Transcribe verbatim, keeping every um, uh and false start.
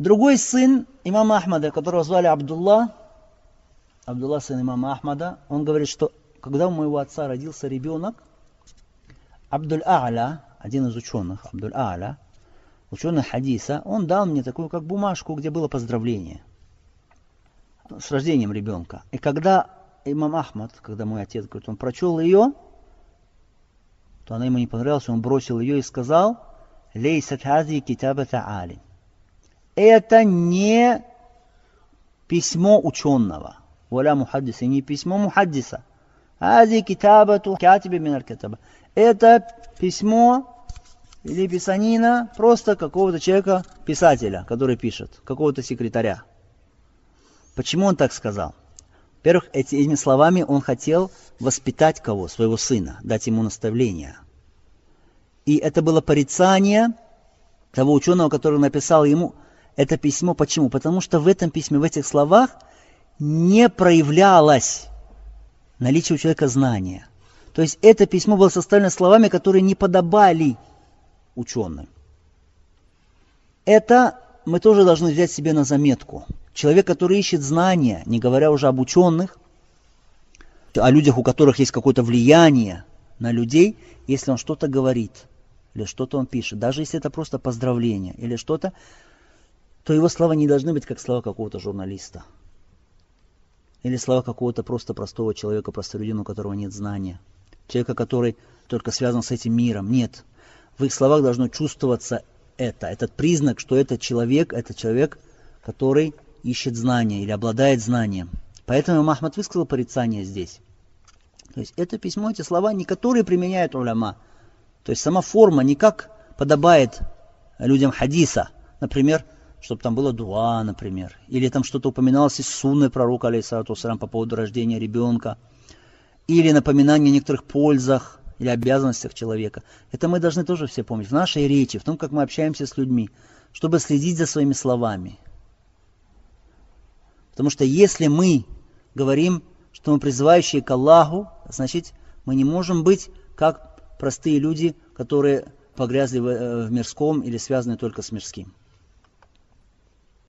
Другой сын имама Ахмада, которого звали Абдулла, Абдулла, сын имама Ахмада, он говорит, что когда у моего отца родился ребенок, Абдуль-А'ля, один из ученых, Абдуль-А'ля, ученый хадиса, он дал мне такую как бумажку, где было поздравление с рождением ребенка. И когда имам Ахмад, когда мой отец, говорит, он прочел ее, то она ему не понравилась, он бросил ее и сказал: «Лейсат хази китабата али». Это не письмо ученого, валя мухаддиса, не письмо мухаддиса. Хази китабату катиби миналь китаба. Это письмо или писанина просто какого-то человека, писателя, который пишет, какого-то секретаря. Почему он так сказал? Во-первых, этими словами он хотел воспитать кого? Своего сына, дать ему наставление. И это было порицание того ученого, который написал ему это письмо. Почему? Потому что в этом письме, в этих словах не проявлялось наличие у человека знания. То есть это письмо было составлено словами, которые не подобали ученым. Это мы тоже должны взять себе на заметку. Человек, который ищет знания, не говоря уже об ученых, о людях, у которых есть какое-то влияние на людей, если он что-то говорит, или что-то он пишет, даже если это просто поздравление, или что-то, то его слова не должны быть как слова какого-то журналиста. Или слова какого-то просто простого человека, простолюдина, у которого нет знания. Человека, который только связан с этим миром. Нет. В их словах должно чувствоваться это. Этот признак, что этот человек, это человек, который ищет знания или обладает знанием. Поэтому имам Ахмад высказал порицание здесь. То есть это письмо, эти слова, не которые применяют уляма. То есть сама форма не как подобает людям хадиса. Например, чтобы там было дуа, например. Или там что-то упоминалось из сунны пророка, алейхиссалату вассалям, по поводу рождения ребенка. Или напоминание о некоторых пользах или обязанностях человека. Это мы должны тоже все помнить. В нашей речи, в том, как мы общаемся с людьми, чтобы следить за своими словами. Потому что если мы говорим, что мы призывающие к Аллаху, значит, мы не можем быть как простые люди, которые погрязли в, в мирском или связаны только с мирским.